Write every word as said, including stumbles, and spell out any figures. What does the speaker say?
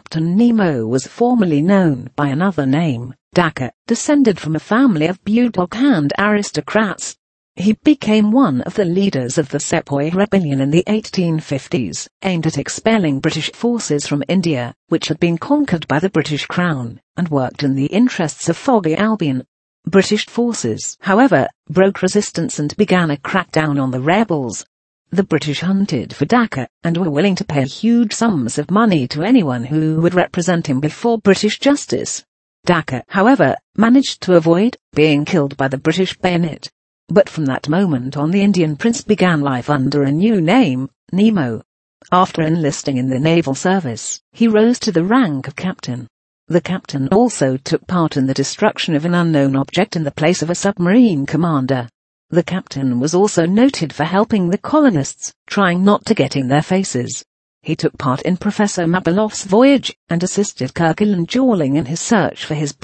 Captain Nemo was formerly known by another name, Dacre, descended from a family of Bugdog-Hand aristocrats. He became one of the leaders of the Sepoy Rebellion in the eighteen fifties, aimed at expelling British forces from India, which had been conquered by the British Crown, and worked in the interests of Foggy Albion. British forces, however, broke resistance and began a crackdown on the rebels. The British hunted for Dacre, and were willing to pay huge sums of money to anyone who would represent him before British justice. Dacre, however, managed to avoid being killed by the British bayonet. But from that moment on, the Indian prince began life under a new name, Nemo. After enlisting in the naval service, he rose to the rank of captain. The captain also took part in the destruction of an unknown object in the place of a submarine commander. The captain was also noted for helping the colonists, trying not to get in their faces. He took part in Professor Mabeloff's voyage, and assisted Kerguelen Jalling in his search for his